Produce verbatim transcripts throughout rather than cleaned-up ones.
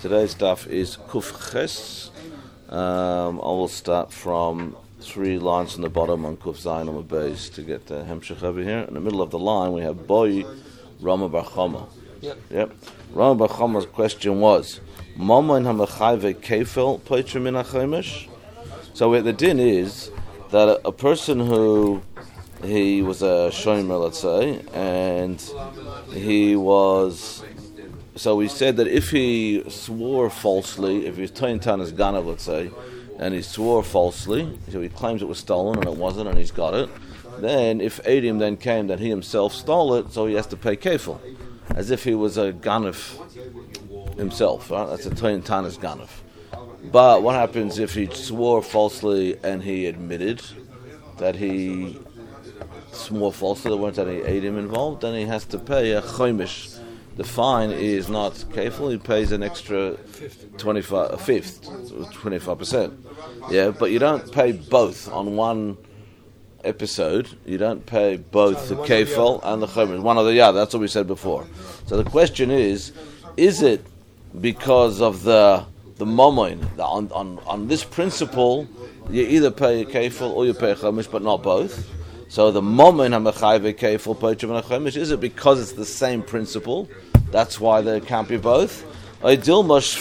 Today's stuff is Kuf Ches. Um, I will start from three lines from the bottom on Kuf Zayin on the base to get the Hemshech over here. In the middle of the line, we have Boy Rama Bar Chama. Yep. Yep. Rama Bar Chama's question was, Mama in Hamachayve Kefel Poitrim min HaChomesh? So the din is that a, a person who he was a shomer, let's say, and he was. So we said that if he swore falsely, if he's Toyin Tanas Ganav, let's say, and he swore falsely, so he claims it was stolen and it wasn't, and he's got it, then if Adim then came that he himself stole it, so he has to pay kefil, as if he was a Ganav himself. Right? That's a Toyin Tanas Ganav. But what happens if he swore falsely and he admitted that he swore falsely, there weren't any Adim involved, then he has to pay a chomish. The fine is not kefil; he pays an extra twenty-five, a fifth, twenty-five percent. Yeah, but you don't pay both on one episode. You don't pay both the kefil and the chomish, one or the other. That's what we said before. So the question is: is it because of the the momoin on on on this principle? You either pay a kefil or you pay a chomish, but not both. So the moment hamachayve kefil poitrim min hachomesh, is it because it's the same principle? That's why there can't be both. Or is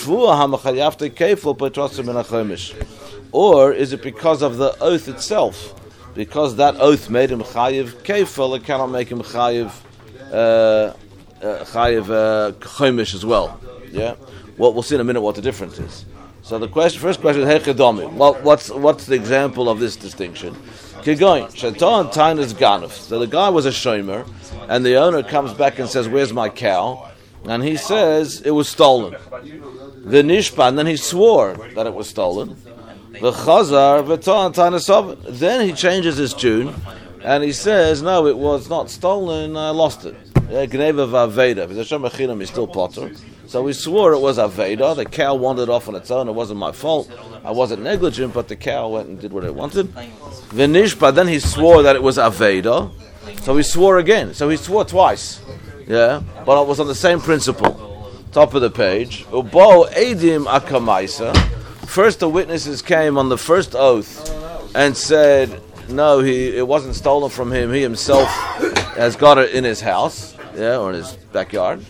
it because of the oath itself? Because that oath made him chayiv kefil, it cannot make him chayiv uh, chayiv uh, chomesh as well. Yeah. Well, we'll see in a minute what the difference is. So the question, first question is hechedomi. What, what's what's the example of this distinction? Kigoin, Shaitan Tainas Ganav. So the guy was a shomer, and the owner comes back and says, "Where's my cow?" And he says it was stolen. The nishpan, then he swore that it was stolen. The chazar v'tan Tainas Sov. Then he changes his tune, and he says, "No, it was not stolen. I lost it." Gneva v'aveda. If it's a shemachinam, he's still potter. So we swore it was aveda. The cow wandered off on its own. It wasn't my fault. I wasn't negligent, but the cow went and did what it wanted. V'nishpa, then he swore that it was aveda. So he swore again. So he swore twice. Yeah, but it was on the same principle. Top of the page. Ubo edim akamaisa. First, the witnesses came on the first oath and said, no, he it wasn't stolen from him. He himself has got it in his house, yeah, or in his backyard.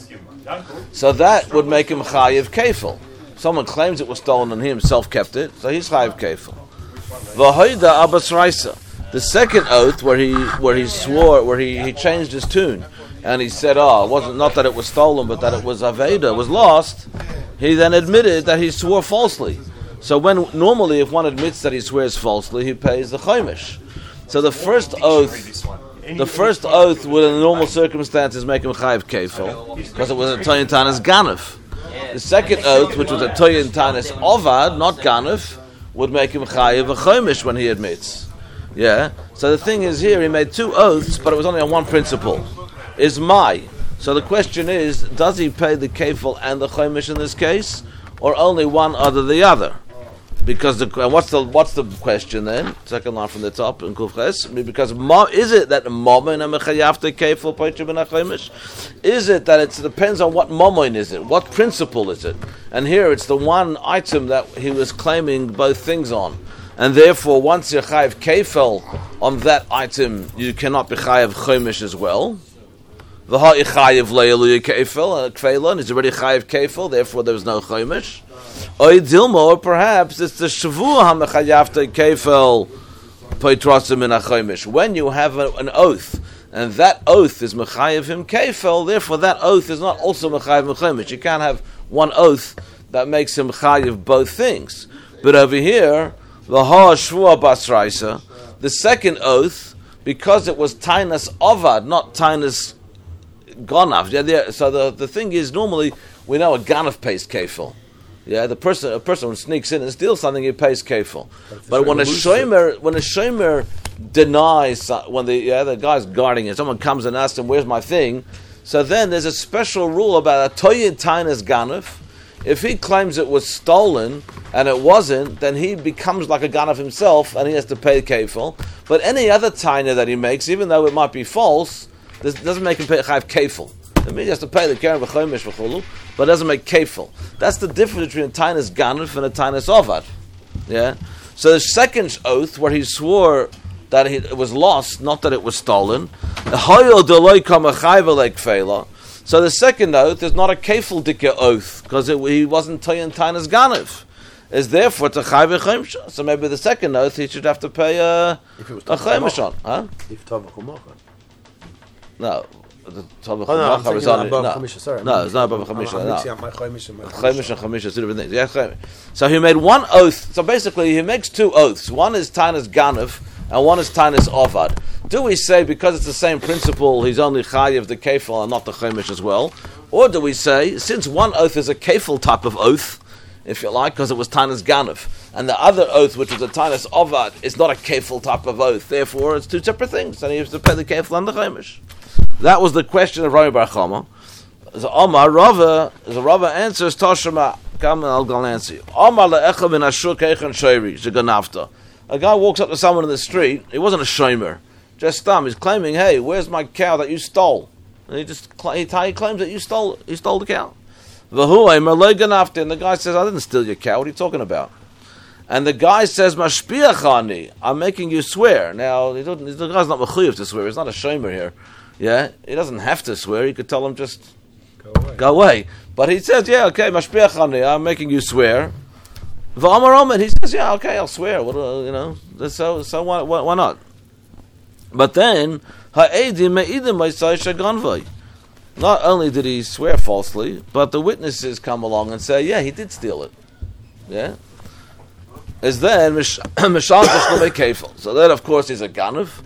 So that would make him chayiv kefil. Someone claims it was stolen and he himself kept it, so he's chayiv kefil. V'hoida abas raisa. The second oath, where he where he swore, where he, he changed his tune, and he said, "Oh, it wasn't not that it was stolen, but that it was aveda, was lost." He then admitted that he swore falsely. So when normally, if one admits that he swears falsely, he pays the chomish. So the first oath. The first oath would, in normal circumstances, make him chayiv kefil because it was a toyin tanas ganav. The second oath, which was a toyin tanas ovad, not ganav, would make him chayiv a chomish when he admits. Yeah. So the thing is, here he made two oaths, but it was only on one principle. Is my. So the question is, does he pay the kefil and the chomish in this case, or only one other the other? Because the what's the what's the question then? Second line from the top in Kuf Ches. Because mo, is it that momin and mechayavte kefil poitrim min hachomesh? Is it that it depends on what momin is it? What principle is it? And here it's the one item that he was claiming both things on, and therefore once you're chayiv kefil on that item, you cannot be chayiv chomesh as well. The ha'ichayiv le'eluya kefil and kveilon is already chayiv kefil, therefore there was no chomesh. Or Dilma, or perhaps it's the Shavua HaMechayavte Kefel Poitrasim min HaChomesh. When you have a, an oath, and that oath is Mechayev him Kefel, therefore that oath is not also Mechayev him Chomesh. You can't have one oath that makes him Mechayev both things. But over here, the Ha Shvua Basraisa, the second oath, because it was Tainas Ovad, not Tainas Gonav. Yeah, so the, the thing is, normally we know a Ganav pays Kefel. Yeah, the person a person who sneaks in and steals something, he pays kefil. But when a shomer when a shomer denies when the yeah the guy's guarding it, someone comes and asks him, "Where's my thing?" So then there's a special rule about a toyin tainas ganav. If he claims it was stolen and it wasn't, then he becomes like a ganav himself and he has to pay kefil. But any other taina that he makes, even though it might be false, this doesn't make him pay chayiv kefil. It means he has to pay the keren v'chomesh v'chulu. but it doesn't make kefil. That's the difference between a tainas ganef and a tainas ovad. Yeah. So the second oath, where he swore that he, it was lost, not that it was stolen. So the second oath is not a kefil dika oath because he wasn't tayin tainas ganef. Is therefore to chayv chaymisha. So maybe the second oath he should have to pay a a chaymish on, huh? If tavach u'macha. No, the tavach oh, u'macha is on it. No, sorry, no, it's not above chaymisha. No, chaymish and chaymish and chaymish are two different things. Yeah, chaymish. So he made one oath. So basically, he makes two oaths. One is tainas ganef and one is tainas ovad. Do we say because it's the same principle, he's only chayiv the kefil and not the chaymish as well, or do we say since one oath is a kefil type of oath, if you like, because it was tainas ganef, and the other oath, which is a tainas ovad, is not a kefil type of oath. Therefore, it's two separate things, and he has to pay the kefil and the chaymish. That was the question of Rabbi Bar Chama. So Omar Rava, the Rava answers Toshima. Come and I'll go answer you. Omar le'echa min ashur keichan shoyri sheganafta. A guy walks up to someone in the street. He wasn't a shomer, just thumb. He's claiming, "Hey, where's my cow that you stole?" And he just he, he claims that you stole he stole the cow. And the guy says, "I didn't steal your cow. What are you talking about?" And the guy says, "Mashpiachani, I'm making you swear." Now, he doesn't, the guy's not mechuyev to swear. He's not a shomer here. Yeah, he doesn't have to swear. He could tell him just go away. Go away. But he says, "Yeah, okay, mashpiachani, I'm making you swear." V'amar Omer, he says, "Yeah, okay, I'll swear." What uh, you know? So, so why, why, why not? But then, ha'edim me'idim ma'isai shaganvai. Not only did he swear falsely, but the witnesses come along and say, "Yeah, he did steal it." Yeah. Is then mishal tishlamei kefil. So then, of course, he's a ganav.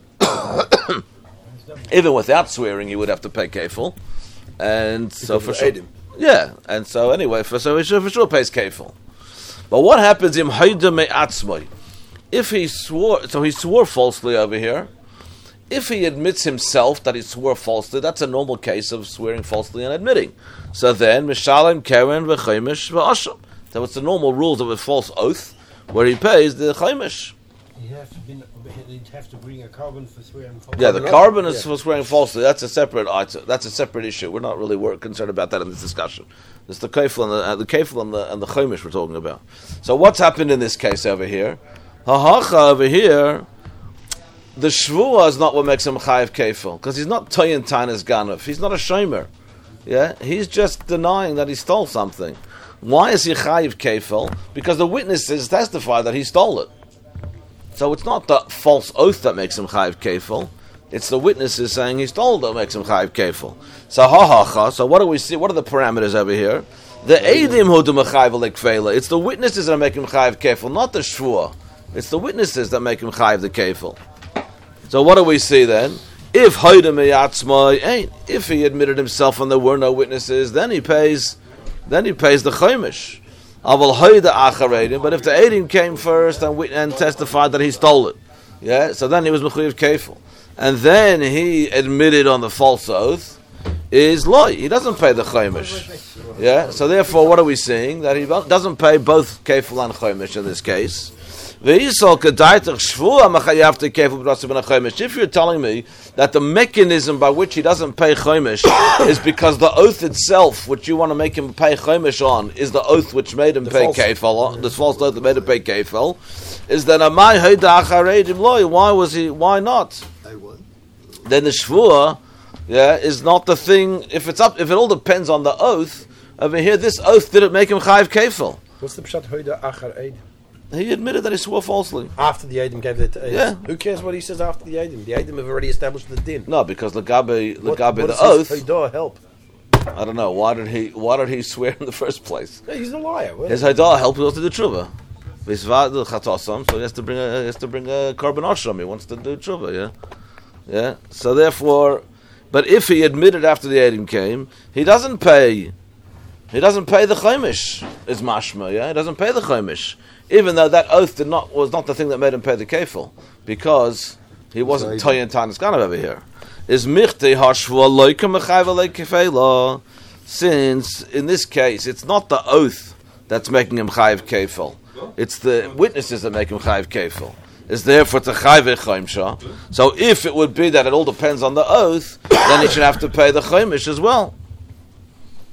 Even without swearing, he would have to pay kefil. And so for sure, yeah. And so anyway, for so he sure, for sure pays kefil. But what happens im hayda me'atzmai? If he swore, so he swore falsely over here. If he admits himself that he swore falsely, that's a normal case of swearing falsely and admitting. So then, mishalim keren v'chaymish v'asham. So it's the normal rules of a false oath, where he pays the chaymish. He'd have to, been, he'd have to bring a carbon for swearing falsely. Yeah, the carbon is yeah. for swearing falsely. That's a separate item. That's a separate issue. We're not really work, concerned about that in this discussion. It's the kefil and the, uh, the kefil and the and the chaymish we're talking about. So what's happened in this case over here? Hahacha over here. The shvuah is not what makes him chayiv kefil, because he's not toyin tainas ganef. He's not a shomer. Yeah, he's just denying that he stole something. Why is he chayiv kefil? Because the witnesses testify that he stole it. So it's not the false oath that makes him chayiv kefil. It's the witnesses saying he stole it that makes him chayiv kefil. So ha ha ha. So what do we see? What are the parameters over here? The eidim hu du mechayiv lekfela. It's the witnesses that make him chayiv kefil, not the shvuah. It's the witnesses that make him chayiv the kefil. So what do we see then? If hayda meyatzmai ain't, if he admitted himself and there were no witnesses, then he pays, then he pays the chaymish. Aval hayda acharedim. But if the eidim came first and and testified that he stole it, yeah, so then he was mechuyev kefil, and then he admitted on the false oath, is loy. He doesn't pay the chaymish. Yeah. So therefore, what are we seeing? That he doesn't pay both kefil and chaymish in this case. If you're telling me that the mechanism by which he doesn't pay chomish is because the oath itself, which you want to make him pay chomish on, is the oath which made him the pay kefil, the false oath that made him pay kefil, is then amai hayda acharedim loy? Why was he? Why not? Then the shvuah, yeah, is not the thing. If it's up, if it all depends on the oath over here, this oath didn't make him chayiv kefil. What's the pshat hayda acharedim? He admitted that he swore falsely. After the Eidim gave it, uh, yeah. Who cares what he says after the Eidim? The Eidim have already established the din. No, because Lagabe, Lagabe the oath. Haidah help. I don't know. Why did he? Why did he swear in the first place? Yeah, he's a liar. What His Haidah helped us to do tshuva. So he has to bring a he has to bring a carbon ashram. He wants to do tshuva. Yeah, yeah. So therefore, but if he admitted after the Eidim came, he doesn't pay. He doesn't pay the chaymish. Is mashma. Yeah, he doesn't pay the chaymish. Even though that oath did not was not the thing that made him pay the kefil, because he wasn't toyin tanis ganav over here. Is michte hashvua loika mechayv kefela? Since in this case it's not the oath that's making him chayiv kefil, it's the witnesses that make him chayiv kefil. Is therefore to chayiv chaymsha. So if it would be that it all depends on the oath, then he should have to pay the chaymish as well.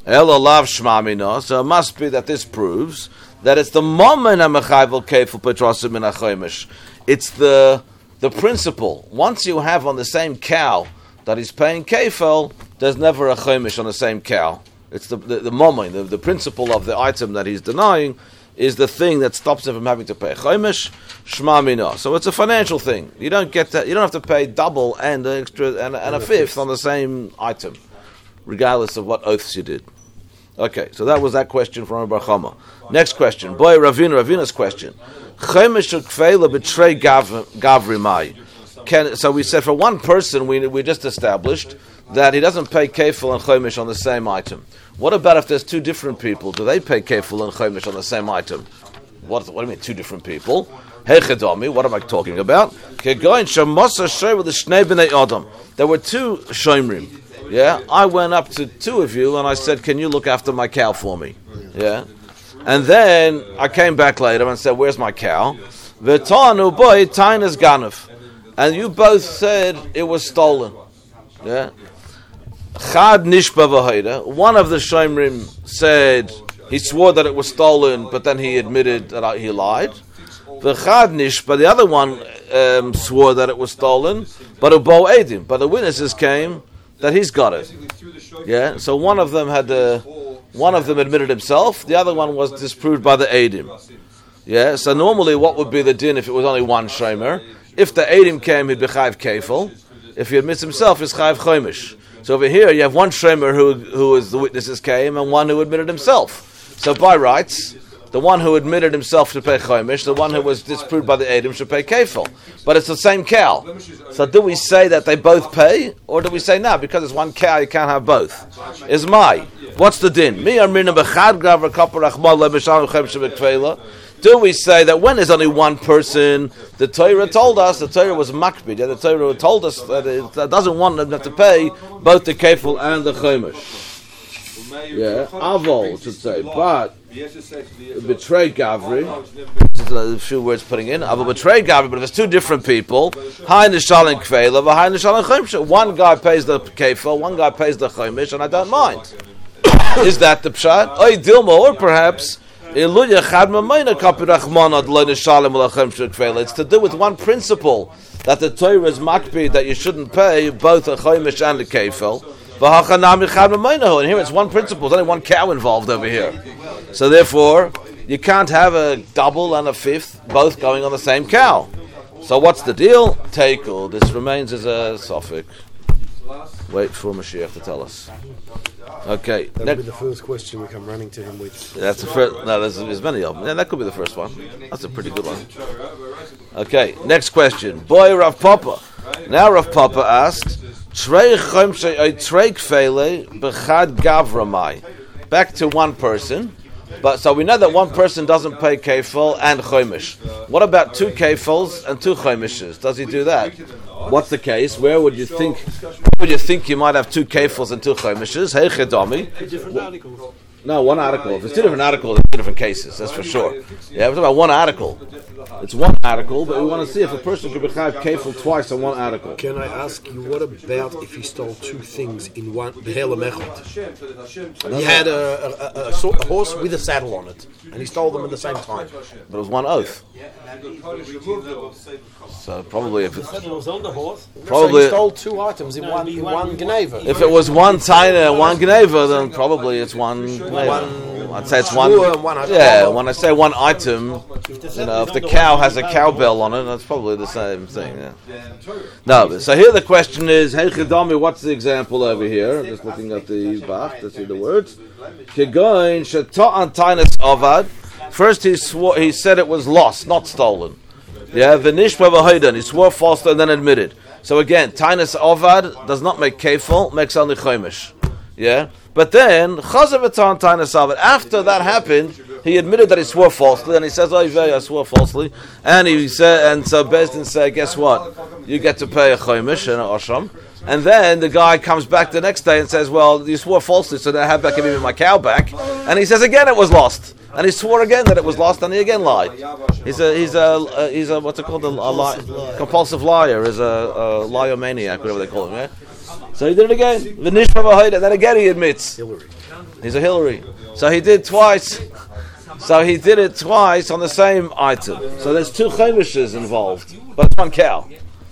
Elo lav shmamina. So it must be that this proves that it's the moment hamechayvel kefil petrosim min hachomish. It's the the principle. Once you have on the same cow that he's paying kefil, there's never a chomish on the same cow. It's the the, the moment, the, the principle of the item that he's denying is the thing that stops him from having to pay chomish shmamina. So it's a financial thing. You don't get that. You don't have to pay double and an extra and, and a fifth on the same item, regardless of what oaths you did. Okay, so that was that question from Bar Chama. Next question, boy Ravina, Ravina's question. Chomish ukfeila betray gavri mai. Can, so we said for one person, we we just established that he doesn't pay kefil and chomish on the same item. What about if there's two different people? Do they pay kefil and chomish on the same item? What, what do you mean two different people? Hey Chedami, what am I talking about? There were two shomrim. Yeah, I went up to two of you and I said, "Can you look after my cow for me?" Yeah, and then I came back later and said, "Where's my cow?" V'tanu boy tainas ganuf, and you both said it was stolen. Yeah, chad nishba v'hoida. One of the shomrim said he swore that it was stolen, but then he admitted that he lied. The chad nishba, the other one um, swore that it was stolen, but ubo edim. But the witnesses came that he's got it. Yeah, so one of them had the, one of them admitted himself, the other one was disproved by the Eidim. Yeah, so normally what would be the din if it was only one shomer? If the Eidim came, he'd be chayv kefil. If he admits himself, he's chayv chomish. So over here you have one shomer who, who is the witnesses came and one who admitted himself. So by rights, the one who admitted himself to pay chomish, the one who was disproved by the Eidim should pay kefil. But it's the same cow. So do we say that they both pay, or do we say no, because it's one cow, you can't have both? Is my. What's the din? Do we say that when there's only one person, the Torah told us, the Torah was makbid, yeah, the Torah told us that it that doesn't want them to pay both the kefil and the chomish. Yeah, avol should say, but betray Gavri. A few words putting in. Avol betray Gavri, but if it's two different people, high nishal and kveila, high nishal and chomish. One guy pays the kefil, one guy pays the chomish, and I don't mind. Is that the pshat? Oy dilma, or perhaps it's to do with one principle that the Torah is makbid that you shouldn't pay both a chomish and a kefil. And here it's one principle. There's only one cow involved over here. So therefore, you can't have a double and a fifth both going on the same cow. So what's the deal? Tekel. This remains as a suffix. Wait for Mashiach to tell us. Okay. That would be the first question we come running to him with. That's the first. No, there's, there's many of them. Yeah, that could be the first one. That's a pretty good one. Okay, next question. Boy Rav Papa. Now Rav Papa asked, back to one person. But so we know that one person doesn't pay kefil and chomish. What about two kefils and two chomishes? Does he do that? What's the case? Where would you think? Where would you think you might have two kefils and two chomishes? Hey chedami. No, one article. If it's two different articles, it's two different cases. That's for sure. Yeah, we're talking about one article. It's one article, but we want to see if a person could be chayav kefil twice on one article. Can I ask you, what about if he stole two things in one behela mechot? He had a, a, a, a, a horse with a saddle on it, and he stole them at the same time. But it was one oath. So probably if it's was on the horse. So probably he stole two items in one in one geneva. if it was one taina and one gneva, then probably it's one gneva. I'd say it's one. one item. Yeah, when I say one item, you know, if the cow has a cowbell on it, that's probably the same thing. Yeah. No, but, so here the question is, hey chedami, what's the example over here? I'm just looking at the bach to see the words. Kegoin sheta'an tainas avad. First he swore, he said it was lost, not stolen. Yeah, v'nishpa v'hoidan. He swore falsely and then admitted. So again, tainas avad does not make kefil, makes only chomish. Yeah, but then chazav tainas avad. After that happened, he admitted that he swore falsely, and he says, "Oh, I swore falsely." And he said, and so Beis Din said, "Guess what? You get to pay a chomish and an osham." And then the guy comes back the next day and says, "Well, you swore falsely, so I have back give me my cow back." And he says again, "It was lost." And he swore again that it was lost, and he again lied. He's a he's a uh, he's a what's it called a, a li- compulsive liar, is a, a liar-maniac, whatever they call him. Yeah. So he did it again. And then again he admits. He's a Hillary. So he did twice. So he did it twice on the same item. So there's two chomishes involved, but it's one cow.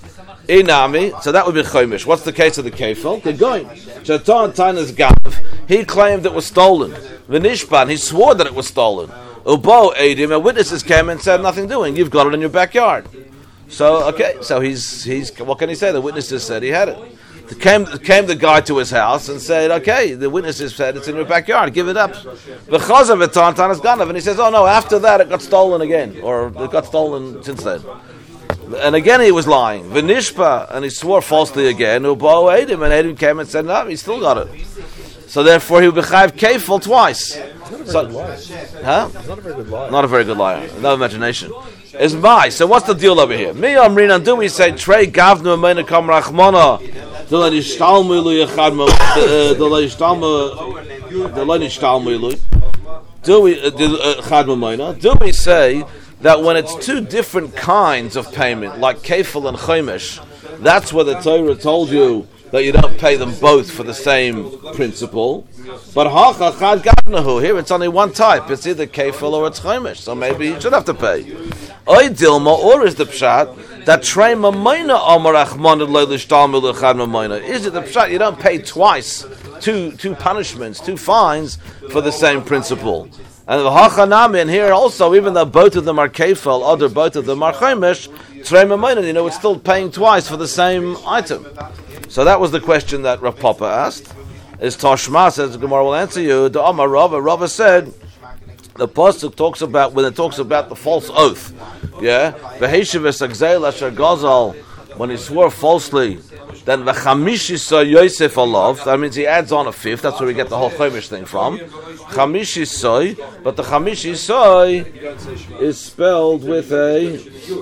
Inami, so that would be chomish. What's the case of the kefil? They're going. Shatan Tainas Gav, he claimed it was stolen. V'nishban, he swore that it was stolen. Ubo Eidim, and witnesses came and said nothing doing. You've got it in your backyard. So okay, so he's he's what can he say? The witnesses said he had it. Came came the guy to his house and said, okay, the witnesses said it's in your backyard, give it up. V'chazav Etan Tainas Ganav, and he says, oh no, after that it got stolen again, or it got stolen since then. And again he was lying. V'nishpa, and he swore falsely again. Ubo Eidim, and Eidim came and said, no, he still got it. So therefore he would be chayav kefil twice. So, huh? He's not a very good liar. Not a very good liar. No imagination. Is my. So what's the deal over here? Me amrin, and do we say trey gavnu ameina kam rachmana the lo nishtalmu lu yachad the lo nishtalmu the lo nishtalmu lu do we chad ameina? Do we say that when it's two different kinds of payment, like kefil and chomish, that's where the Torah told you that you don't pay them both for the same principle? But hacha chad gavnahu, here it's only one type. It's either kefil or it's chomish, so maybe you should have to pay. Oy dilma, or is the pshat that trei mamayna amar achmanad lo lishtalmu lechad mamayna? Is it the pshat you don't pay twice, two two punishments, two fines for the same principle? And the hachanami, and here also, even though both of them are kefil, other both of them are chomish, trei mamayna, you know, it's still paying twice for the same item. So that was the question that Rav Papa asked. Is Toshma says the Gemara will answer you. The Amar Rava, Rava said the pasuk talks about when it talks about the false oath. Yeah, v'heishiv esagzeil asher gazal, when he swore falsely. Then v'chamishi soy Yosef alav. That means he adds on a fifth. That's where we get the whole chomish thing from. Chamishi soy, but the chamishi soy is spelled with a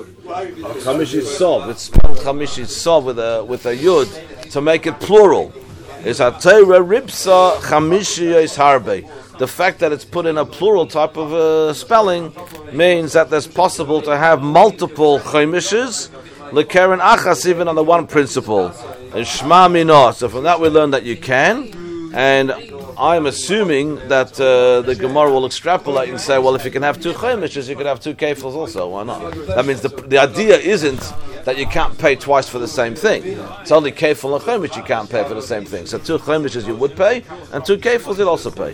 chamishi sov. It's spelled chamishi sov with a with a yud to make it plural. Is hatayra ripsa chamishi is harbe. The fact that it's put in a plural type of uh, spelling means that there's possible to have multiple chomishes, lekeren achas, even on the one principle. And shma minah. So from that we learn that you can, and I'm assuming that uh, the Gemara will extrapolate and say, well, if you can have two chomishes, you can have two kefils also. Why not? That means the the idea isn't that you can't pay twice for the same thing. It's only kefil and chomish you can't pay for the same thing. So two chomishes you would pay, and two kefils you'd also pay.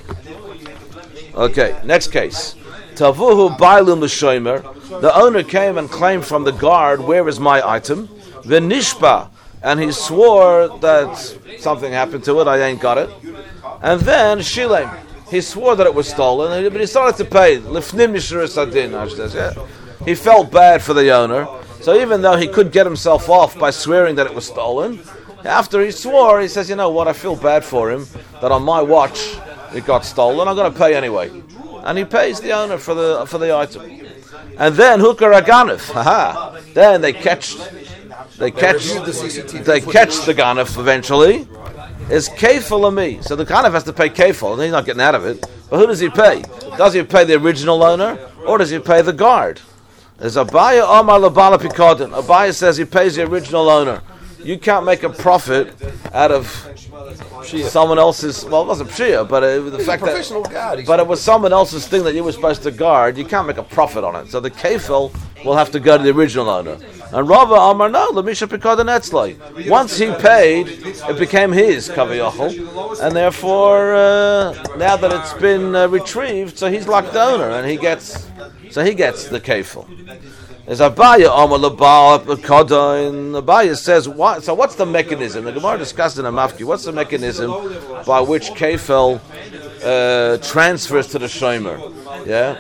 Okay, next case. Tavuhu bailum l'shomer. The owner came and claimed from the guard, where is my item? V'nishpa, and he swore that something happened to it, I ain't got it. And then shilem, he swore that it was stolen, but he started to pay. Lifnim yishuris adin, yeah. He felt bad for the owner, so even though he could get himself off by swearing that it was stolen, after he swore, he says, you know what, I feel bad for him, that on my watch it got stolen, I'm going to pay anyway. And he pays the owner for the for the item. And then hukar aganif, haha, then they catch, they catch, they catch the ganif eventually. Is kefil me? So the ganif has to pay kefil, and he's not getting out of it. But who does he pay? Does he pay the original owner, or does he pay the guard? There's Abaya Omar Labala Pikodin. Abaya says he pays the original owner. You can't make a profit out of someone else's. Well, it wasn't pshia, but uh, the He's fact a professional that. guard. But it was someone else's thing that you were supposed to guard. You can't make a profit on it. So the kefil will have to go to the original owner. And Rava Amar no, Lamisha Pikodin Etzlai. Once he paid, it became his kaviyachol, and therefore uh, now that it's been uh, retrieved, so he's like the owner, and he gets. So he gets the kefil. There's Abaya Amar Labal Pikodin. Abaya says, what? So what's the mechanism? The Gemara discussed in a mafki. What's the mechanism by which kefil uh, transfers to the shomer? Yeah.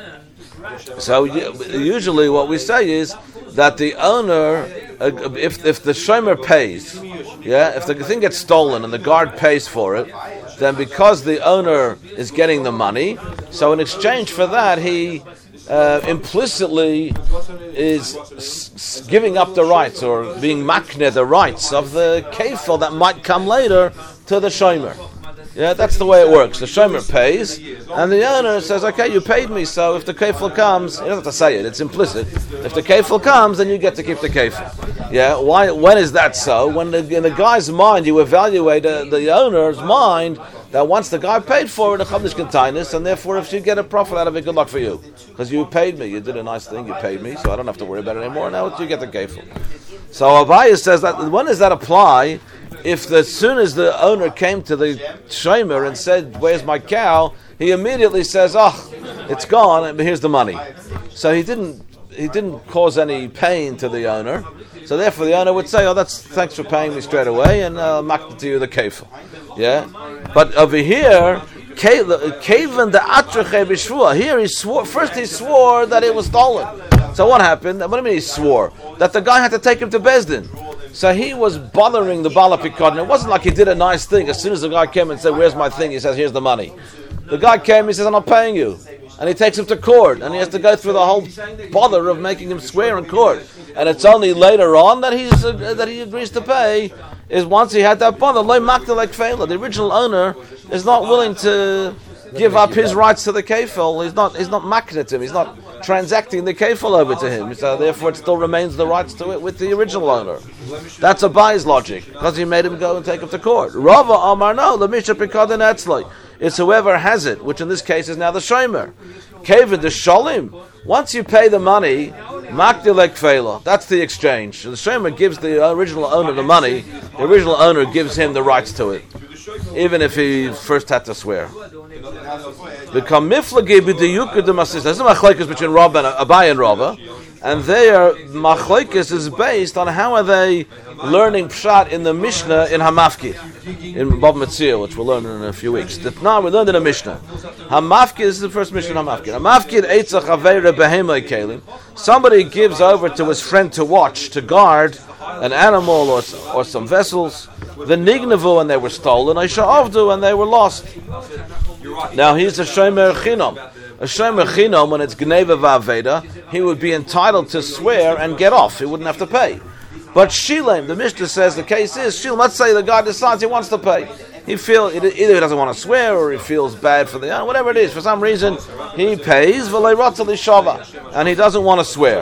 So usually what we say is that the owner, uh, if if the shomer pays, yeah, if the thing gets stolen and the guard pays for it, then because the owner is getting the money, so in exchange for that he uh, implicitly is s- s- giving up the rights or being makneh the rights of the kefil that might come later to the shomer. Yeah, that's the way it works. The shomer pays, and the owner says, okay, you paid me, so if the kefil comes, you don't have to say it, it's implicit. If the kefil comes, then you get to keep the kefil. Yeah, why? When is that so? When the, in the guy's mind, you evaluate uh, the owner's mind, that once the guy paid for it, the Chavnish can tinus, and therefore if you get a profit out of it, good luck for you. Because you paid me, you did a nice thing, you paid me, so I don't have to worry about it anymore. Now you get the kefil. So Avaya says that, when does that apply? If the, as soon as the owner came to the shomer and said, where's my cow? He immediately says, oh, it's gone, and here's the money. So he didn't he didn't cause any pain to the owner. So therefore the owner would say, oh, that's thanks for paying me straight away, and I'll make to you the kefil. Yeah? But over here, Kavan the Atrache B'Shvua, here he swore, first he swore that it was stolen. So what happened? What do you mean he swore? That the guy had to take him to Bezdin. So he was bothering the Bala Pikadon. It wasn't like he did a nice thing. As soon as the guy came and said, where's my thing? He says, here's the money. The guy came, he says, I'm not paying you. And he takes him to court. And he has to go through the whole bother of making him swear in court. And it's only later on that he's uh, that he agrees to pay, is once he had that bother. The original owner is not willing to give up his rights to the kefil. He's not he's not maknet him. He's not transacting the kefil over to him. So therefore it still remains the rights to it with the original owner. That's a buy's logic, because he made him go and take him to court. Rava Amar no, the Misha Pikadon Etzloi. It's whoever has it, which in this case is now the shomer. Kevin the Sholim. Once you pay the money, Makdilek Fela. That's the exchange. So the shomer gives the original owner the money. The original owner gives him the rights to it, even if he first had to swear. The kamiflagi b'diyuka d'masisa. There's a machlokes between Rabba and Abai and Rabba, and their machlokes is based on how are they learning pshat in the Mishnah in Hamafki, in Bab Metzia, which we'll learn in a few weeks. The Tna we learned in the Mishnah. Hamafki is the first Mishnah. Hamafki. Hamafki eitzach aveira behemai kelim. Somebody gives over to his friend to watch, to guard an animal or or some vessels. The nignavu, and they were stolen. Aisha avdu, and they were lost. Now he's a shomer chinam. A shomer chinam, when it's gneva va'aveda, he would be entitled to swear and get off. He wouldn't have to pay. But shilem, the Mishnah says the case is shilem. Let's say the guy decides he wants to pay. He feel either he doesn't want to swear or he feels bad for the uh, whatever it is. For some reason he pays v'leiratzah lishava, and he doesn't want to swear.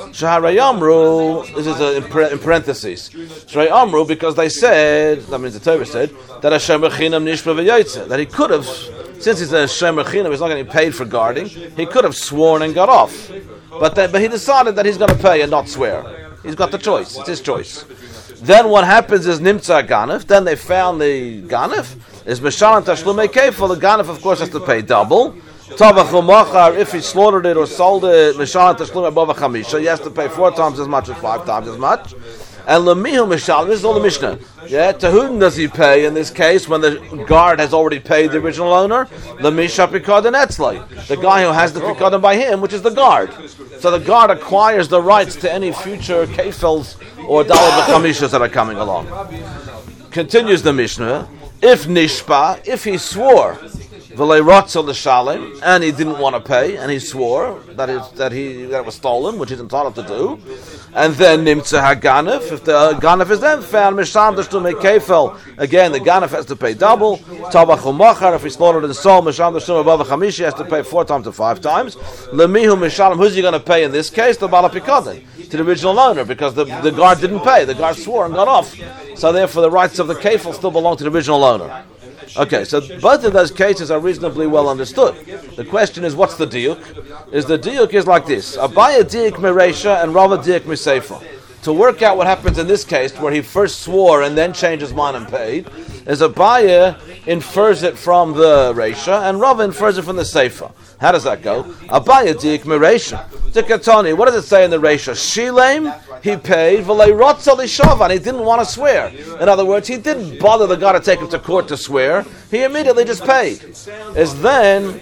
Shaharayamru, this is a, in, in parentheses. Shaharayamru, because they said, that means the Torah said that a shomer chinam nishma v'yotze, that he could have, since he's a shomer chinam, he's not getting paid for guarding. He could have sworn and got off, but then, but he decided that he's going to pay and not swear. He's got the choice. It's his choice. Then what happens is nimtza ganef. Then they found the ganef. Is mishalan tashlumei kefil. The ganef, of course, has to pay double. Tavach u'machar, if he slaughtered it or sold it, mishalan tashlumei bava chamisha. He has to pay four times as much as five times as much. And lemihu mishalim. This is all the Mishnah. Yeah, to whom does he pay in this case when the guard has already paid the original owner? Lemisha pikadon etzlai, the guy who has the pikadon by him, which is the guard. So the guard acquires the rights to any future kefils or dalad b'chamishas that are coming along. Continues the Mishnah. If nishpa, if he swore v'lei ratzah l'shalim, and he didn't want to pay, and he swore that is that he that it was stolen, which he's entitled to do, and then nimtza haganef, if the uh, ganef is then found misham d'shtumei kefil, again the ganef has to pay double. Tabach u'machar, if he slaughtered and sold misham d'shtumei above chamishi, has to pay four times to five times. Lemihu mishalim, who's he going to pay in this case? The bala pikadon, to the original owner, because the, the guard didn't pay. The guard swore and got off. So therefore the rights of the kefil still belong to the original owner. Okay, so both of those cases are reasonably well understood. The question is, what's the diuk? Is the diuk is like this: Abaya diuk meresha and Rava diuk miseifa. To work out what happens in this case, where he first swore and then changed his mind and paid, is Abaya infers it from the reisha and Rava infers it from the seifa. How does that go? Abaya diuk meresha. Tikatoni. What does it say in the reisha? Shilem. He paid v'lei ratzah lishava, and he didn't want to swear. In other words, he didn't bother the guy to take him to court to swear. He immediately just paid. Is then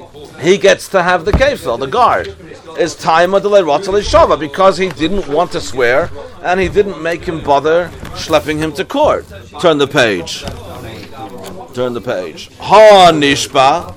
he gets to have the kefil, the guard. Is taima v'lei ratzah lishava, because he didn't want to swear and he didn't make him bother schlepping him to court. Turn the page. Turn the page. Ha nishpa.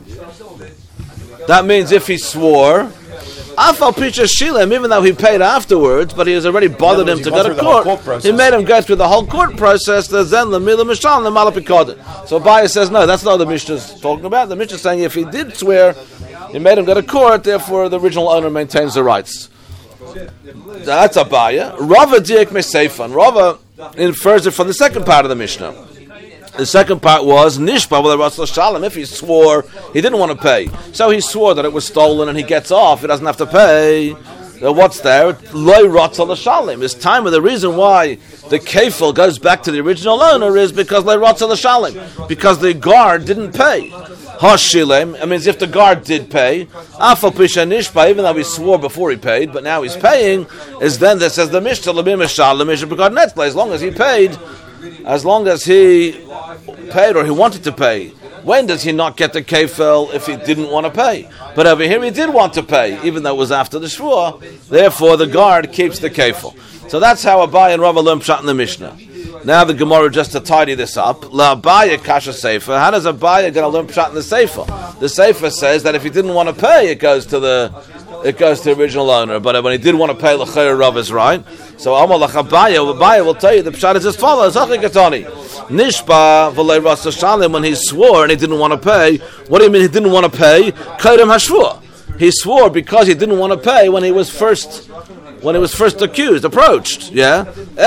That means if he swore, Afal Picha Shilem, even though he paid afterwards, but he has already bothered him to go to court, court he made him go through the whole court process, the Zen, the Mila Mishal, the Malapikod. So Abaya says, no, that's not what the Mishnah is talking about. The Mishnah is saying if he did swear, he made him go to court, therefore the original owner maintains the rights. That's Abaya. Rava Diak Meseifan. Rava infers it from the second part of the Mishnah. The second part was Nishba with Ratzal Shalom. If he swore he didn't want to pay, so he swore that it was stolen and he gets off, he doesn't have to pay. Uh, what's there? Loi Ratzal Shalom. It's time of the reason why the kefil goes back to the original owner is because Loi Ratzal Shalom, because the guard didn't pay. Hashilem. I mean, if the guard did pay, Afal Pisha Nishba, even though he swore before he paid, but now he's paying, is then that says the Mishnah Labim Mishal the Mishnah because Netzla. As long as he paid. As long as he paid or he wanted to pay, when does he not get the kefil if he didn't want to pay? But over here he did want to pay, even though it was after the shvua. Therefore, the guard keeps the kefil. So that's how Abai and Rava learn pshat in the Mishnah. Now the Gemara, just to tidy this up, La Abaya Kasha Sefer. How does Abaya going to learn pshat in the Sefer? The Sefer says that if he didn't want to pay, it goes to the it goes to the original owner. But when he did want to pay, L'chayr Rav is right. So Amal Lach Abaya, Abaya will tell you the pshat is as follows: Achikatani Nishba v'lei Ratzal Shalom. When he swore and he didn't want to pay, what do you mean he didn't want to pay? Kaidem Hashvua. He swore because he didn't want to pay when he was first. When he was first accused, approached, yeah.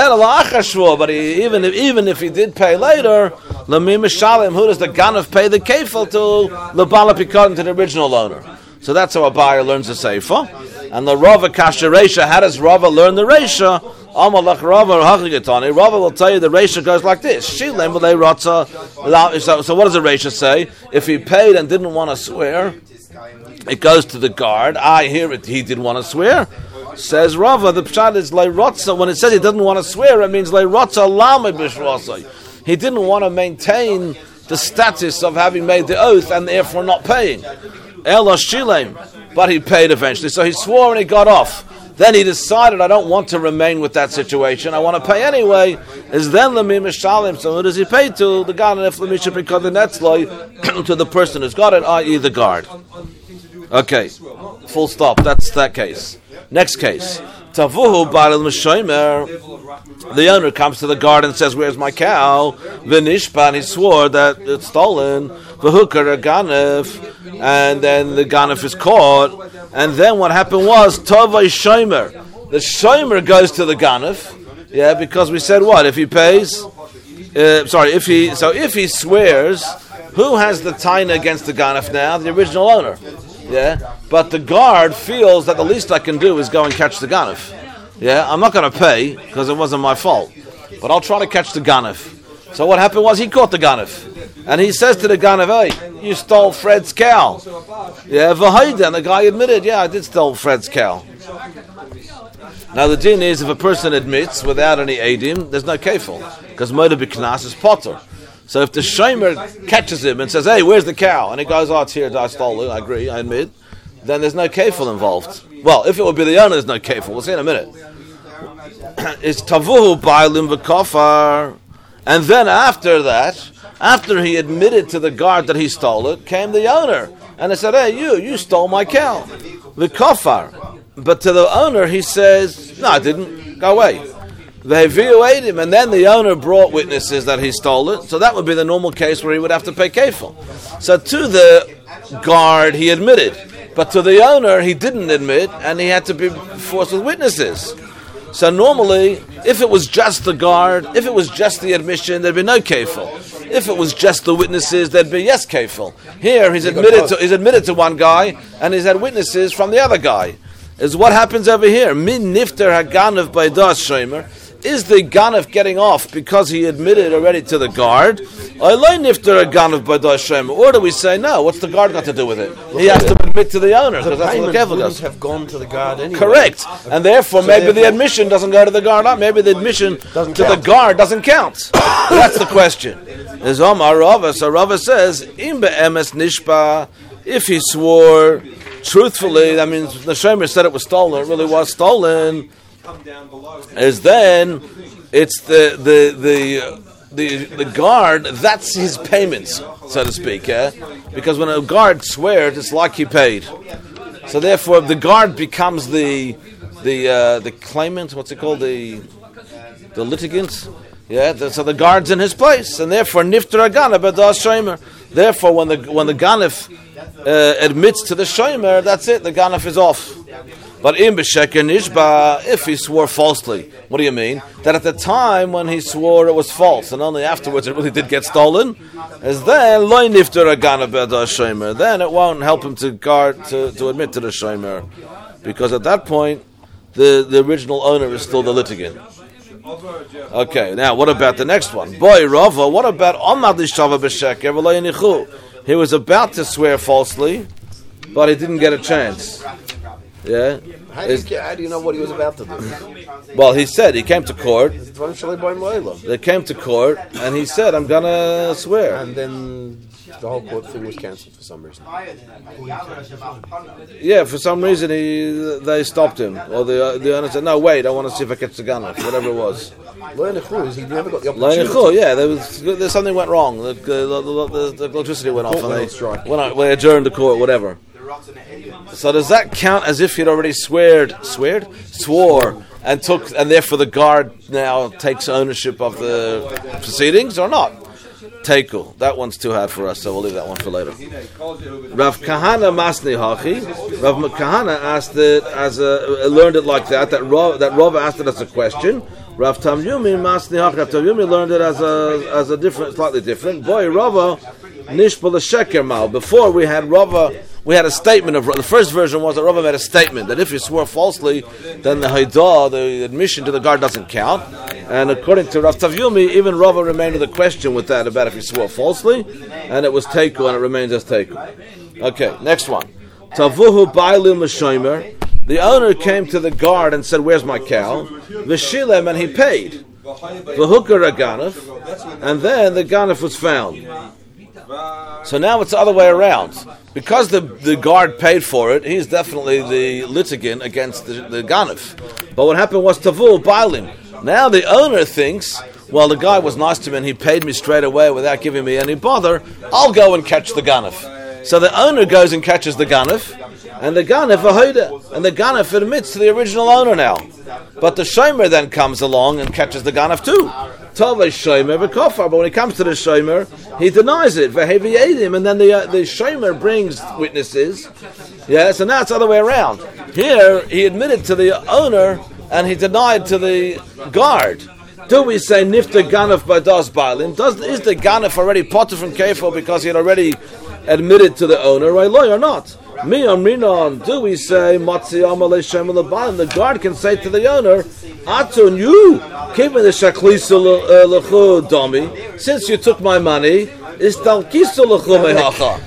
But he, even if even if he did pay later, Lamim Mishalim, who does the Ganav pay the kefil to? Labala Pikadon, to the original owner. So that's how a buyer learns the Sefer. And the Rava Kasha Reisha, how does Rava learn the Reisha? Amalach Rava Hachigatani. Rava will tell you the Reisha goes like this. Shilem v'lei Ratza. So, so what does the Reisha say? If he paid and didn't want to swear, it goes to the guard. I hear it. He didn't want to swear. Says Rava, the pshat is leirotza. When it says he doesn't want to swear, it means leirotza lama b'shvasai. He didn't want to maintain the status of having made the oath and therefore not paying. Ela shilem, but he paid eventually. So he swore and he got off. Then he decided, I don't want to remain with that situation. I want to pay anyway. Is then lemim mishalim. So who does he pay to? The guard and if lemisha because the netzloi to the person who's got it, that is the guard. Okay, full stop. That's that case. Next case. Tavuhu baril m'shomer. The owner comes to the guard and says, "Where's my cow?" V'nishpa, and he swore that it's stolen. V'hukar ganef, and then the ganef is caught. And then what happened was tavay shomer. The shomer goes to the ganef, yeah, because we said what if he pays? Uh, sorry, if he so if he swears, who has the taina against the ganef now? The original owner. Yeah, but the guard feels that the least I can do is go and catch the ganef. Yeah, I'm not going to pay because it wasn't my fault, but I'll try to catch the ganef. So what happened was he caught the ganef, and he says to the ganef, "Hey, you stole Fred's cow." Yeah, v'haida, and the guy admitted, "Yeah, I did steal Fred's cow." Now the din is if a person admits without any edim, there's no kefil because murder b'knas is potter. So if the shomer catches him and says, "Hey, where's the cow?" and he goes, "Oh, it's here. I stole it. I agree. I admit." Then there's no kefil involved. Well, if it would be the owner, there's no kefil. We'll see in a minute. It's tavuhu ba'alim v'kafar, and then after that, after he admitted to the guard that he stole it, came the owner and they said, "Hey, you, you stole my cow." V'kafar, but to the owner he says, "No, I didn't. Go away." They viewed him, and then the owner brought witnesses that he stole it. So that would be the normal case where he would have to pay kefil. So to the guard, he admitted. But to the owner, he didn't admit, and he had to be forced with witnesses. So normally, if it was just the guard, if it was just the admission, there'd be no kefil. If it was just the witnesses, there'd be yes kefil. Here, he's admitted to, he's admitted to one guy, and he's had witnesses from the other guy. Is what happens over here. Min nifter haganav by das shomer. Is the ganef getting off because he admitted already to the guard? Or do we say, no, what's the guard got to do with it? He has to admit to the owner. The that's payment what the wouldn't does. have gone to the guard anyway. Correct. And therefore, so maybe therefore, the admission doesn't go to the guard. Maybe the admission doesn't to count. the guard doesn't count. That's the question. Is Omar Rava. So Rava says, Im be'emes nishba, if he swore truthfully, that means the shomer said it was stolen, it really was stolen, is then it's the the the the the guard, that's his payments, so to speak, yeah? Because when a guard swears, it's like he paid. So therefore the guard becomes the the uh, the claimant, what's it called? The the litigant. Yeah, the, so the guard's in his place, and therefore nifter agana b'das shomer. Therefore when the when the ganef uh, admits to the shomer, that's it, the ganef is off. But in b'sheker nishba, if he swore falsely, what do you mean? That at the time when he swore it was false, and only afterwards it really did get stolen, as then loy nifter a ganav b'yado shomer. Then it won't help him to guard to, to admit to the shomer, because at that point the the original owner is still the litigant. Okay, now what about the next one? Boy Rava, what about Omad Lishava b'sheker v'lo yenichu? He was about to swear falsely, but he didn't get a chance. Yeah. How do, you, how do you know what he was about to do? Well, he said he came to court. They They came to court, and he said, "I'm gonna swear." And then the whole court thing was cancelled for some reason. Yeah, for some reason he they stopped him, or the the owner said, "No, wait, I want to see if I catch the gunner." Whatever it was. He never got the opportunity. Yeah, there was there something went wrong. The, the, the, the electricity went off, and they, when I, when I adjourned the court, whatever. So does that count as if he'd already sweared, sweared, swore, and took, and therefore the guard now takes ownership of the proceedings, or not? Teiku. That one's too hard for us, so we'll leave that one for later. Rav Kahana Masni Hachi. Rav Kahana asked it as a learned it like that. That Rav, that Rav asked it as a question. Rav Tamyumi Masni Hachi. Rav Tamyumi learned it as a as a different, slightly different. Boy, Rava Nishbal Sheker Mal. Before we had Rava. We had a statement of the first version was that Rava made a statement that if you swore falsely, then the haidah, the admission to the guard, doesn't count. And according to Rav Tavyumi, even Rava remained with a question with that about if he swore falsely, and it was teiku, and it remains as teiku. Okay, next one. Tavuhu bailim l'shomer. The owner came to the guard and said, "Where's my cow?" V'shilem, and he paid. V'hukar ganef, and then the ganef was found. So now it's the other way around. Because the, the guard paid for it, he's definitely the litigant against the, the ganef. But what happened was Tavul Bailim. Now the owner thinks, well, the guy was nice to me and he paid me straight away without giving me any bother. I'll go and catch the ganef. So the owner goes and catches the ganef, and the ganef ahoida, and the ganef admits to the original owner now. But the shomer then comes along and catches the ganef too. Tova shomer v'kofar, but when he comes to the shomer, he denies it. V'heviyadim, and then the uh, the shomer brings witnesses. Yeah, so now it's the other way around. Here he admitted to the owner and he denied to the guard. Do we say nifta ganef by das bailim? Does is the ganef already potter from kefil because he had already admitted to the owner, right? Or not? Me amrinon. Do we say matzi amalei shem lebalim? The guard can say to the owner, Atun, you give me the shaklisa lechu domi. Since you took my money, is talkisa lechu mehacha.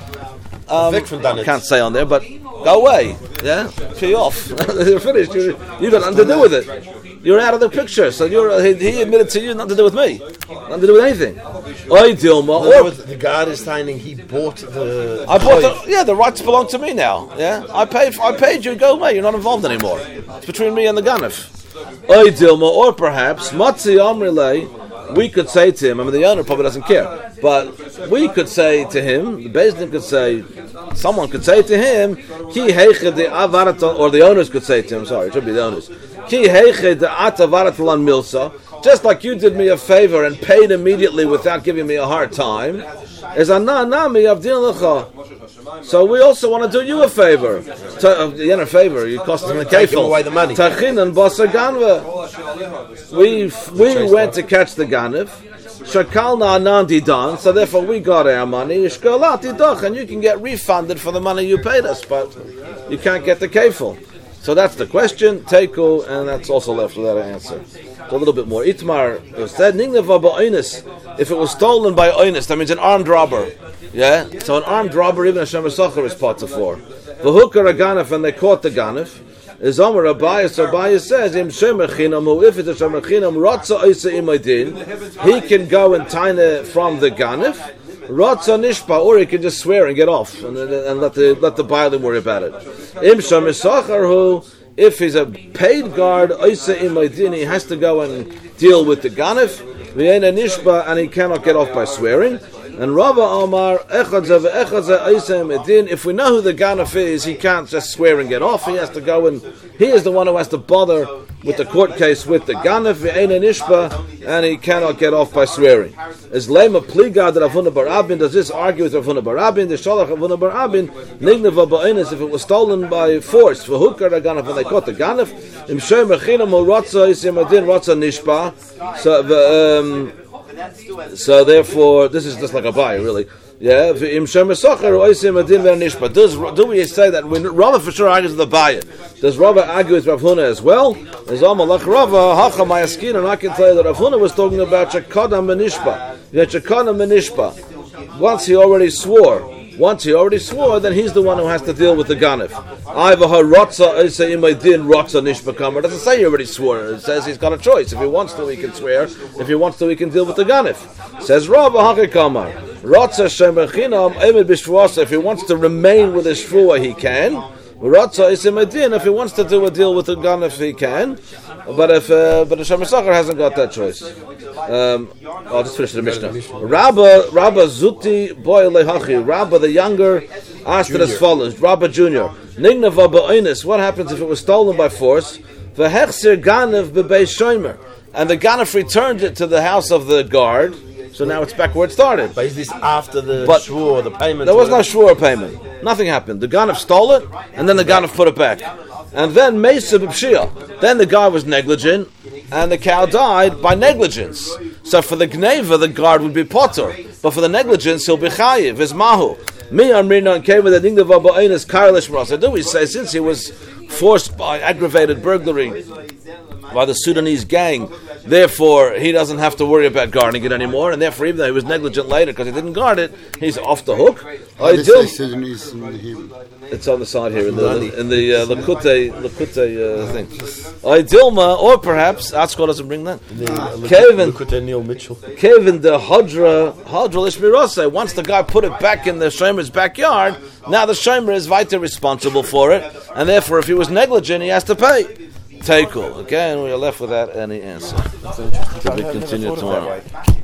I can't say on there, but go away. Yeah, pay off. You're finished. You're, you got nothing to do with it. You're out of the picture. So you're he, he admitted to you, nothing to do with me, nothing to do with anything. I Dilma, or the guard is finding he bought the. I bought the yeah. The rights belong to me now. Yeah, I paid. I paid you. Go away. You're not involved anymore. It's between me and the ganef. I Dilma, or perhaps Matzi Amrilei. We could say to him. I mean, the owner probably doesn't care, but we could say to him. The Beis Din could say. Someone could say to him, Ki heiche de avarat, or the owners could say to him. Sorry, it should be the owners. Ki heiche de atavarat lan milsa. Just like you did me a favor and paid immediately without giving me a hard time. Is anna nami avdin lecha. So we also want to do you a favor. To, you know, a favor. You cost him a kefil. Give away the money. Tachinan basa ganva. We we went to catch the ganef. Shakalna anandi dan. So therefore we got our money. Ishkalati doch, and you can get refunded for the money you paid us, but you can't get the kefil. So that's the question. Teiku, and that's also left without an answer. So a little bit more. Itmar said, Ningneva ba'oinus. If it was stolen by oinus, that means an armed robber. Yeah? So an armed robber, even a Shemer is part of four. V'hukar a ganef, and they caught the ganef. Is Omer Abayas, Abayas says, Im Shemer Chinam, if it's a Shemer Chinam, Rotza Isa Imaydin, he can go and taina from the ganef. Rotza Nishpa, or he can just swear and get off, and, and, and let the let the bailim worry about it. Im Shemer Sachar, who, if he's a paid guard, Isa Imaydin, he has to go and deal with the ganef. V'yena Nishpa, and he cannot get off by swearing. And Rava Omar, Echadza ve'echadza Isam Edin, if we know who the ganef is, he can't just swear and get off. He has to go and, he is the one who has to bother with the court case with the ganef ve'eina nishba, and he cannot get off by swearing. Is lema pliga that Rav Huna bar Abin? Does this argue with Rav Huna bar Abin? The shalach Rav Huna bar Abin nigneva ba'enis, if it was stolen by force for hukar a ganef, and they caught the ganef im shoym rechinam ul rotza isim adin rotza nishba. So um, so therefore this is just like a buy really. Yeah, does do we say that when Rava for sure argues with the buyer? Does Rava argue with Rav Huna as well? There's Amalach Rava Hacha Mayaskin, and I can tell you that Rav Huna was talking about Chakada Menishpa. Chakada Menishpa. Once he already swore, once he already swore, then he's the one who has to deal with the ganef. It doesn't say he already swore. It says he's got a choice. If he wants to, he can swear. If he wants to, he can deal with the ganef. Says Rava Hakikamar. If he wants to remain with his shvua, he can. If he wants to do a deal with the ganef, he can. But if uh, but the Shomer Sacher hasn't got that choice. Um, I'll just finish the Mishnah. Rabba Rabba Zuti boy lehachi. Rabba the younger asked it as follows. Rabba Junior. Nignava ba'onis. What happens if it was stolen by force? V'hechser ganev bebeis shomer. And the ganef returned it to the house of the guard. So now it's back where it started. But is this after the but shvur, the payment? There was no shvur payment. Nothing happened. The ganef stole it, and then the ganef put it back. And then Mesa b'pshia. Then the guy was negligent, and the cow died by negligence. So for the gneva, the guard would be potter. But for the negligence, he'll be chayiv. Is mahu. Me amrina and came with the dingdava ba'enis karlish marasa. Do we say since he was forced by aggravated burglary by the Sudanese gang, therefore he doesn't have to worry about guarding it anymore, and therefore even though he was negligent later because he didn't guard it, he's off the hook. Oh, this is Sudanese in the it's on the side here in the in the uh, Lakute Lakute uh, thing. I Dilma, or perhaps Atzko doesn't bring that. Kevin Neil Mitchell. Kevin the Hadra Hadra Lishmirose. Once the guy put it back in the shomer's backyard, now the shomer is weiter responsible for it, and therefore if he was negligent, he has to pay. Take all. Okay, and we are left without any answer. To be continued tomorrow.